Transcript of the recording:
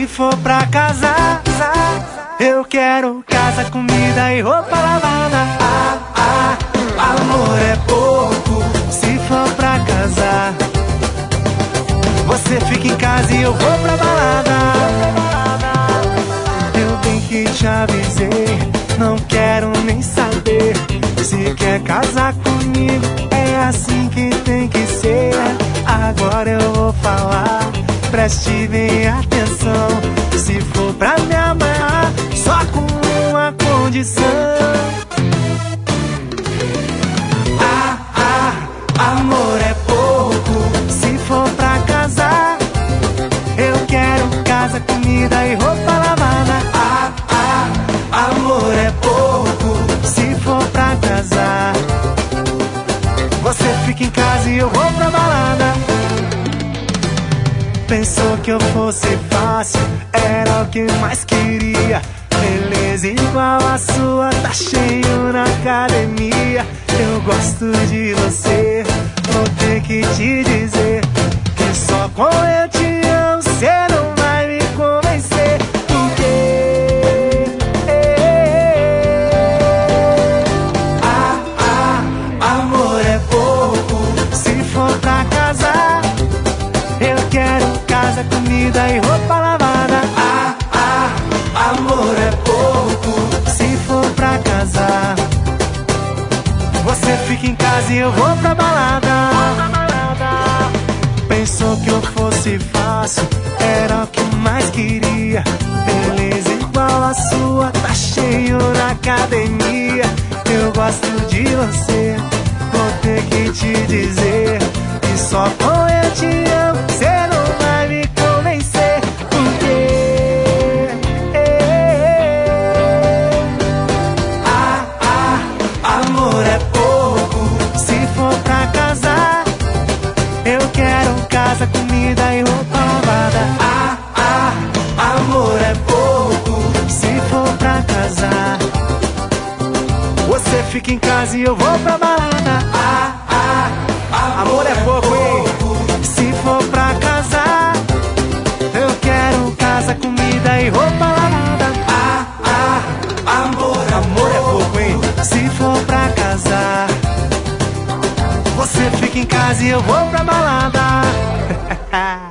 for pra casar, eu quero casa, comida e roupa lavada. Amor é pouco se for pra casar. Você fica em casa e eu vou pra balada. Eu bem que te avisei, não quero nem saber. Se quer casar comigo, é assim que tem que ser. Agora eu vou falar, preste bem atenção. Se for pra me amar, só com uma condição. Amor é pouco se for pra casar. Eu quero casa, comida e roupa lavada. Amor é pouco se for pra casar. Você fica em casa e eu vou pra balada. Pensou que eu fosse fácil, era o que mais queria. Beleza igual a sua, tá cheio na academia. Eu gosto de você, vou ter que te dizer que só com eu te amo, cê não vai me convencer. Porque amor é pouco se for pra casar. Eu quero casa, comida e roupa lavada. Amor é pouco se for pra casar. Você fica em casa e eu vou pra balada. Pensou que eu fosse fácil, era o que mais queria. Beleza igual a sua, tá cheio na academia. Eu gosto de você, vou ter que te dizer que só com eu te amo, cê não vai me convencer. Porque amor é pouco se for pra casar. Eu quero casa, comida e roupa lavada. Amor é pouco se for pra casar. Você fica em casa e eu vou pra balada. Amor é pouco, hein? Se for pra casar, eu quero casa, comida e roupa lavada. Amor é pouco, hein? Se for pra casar, você fica em casa e eu vou pra balada.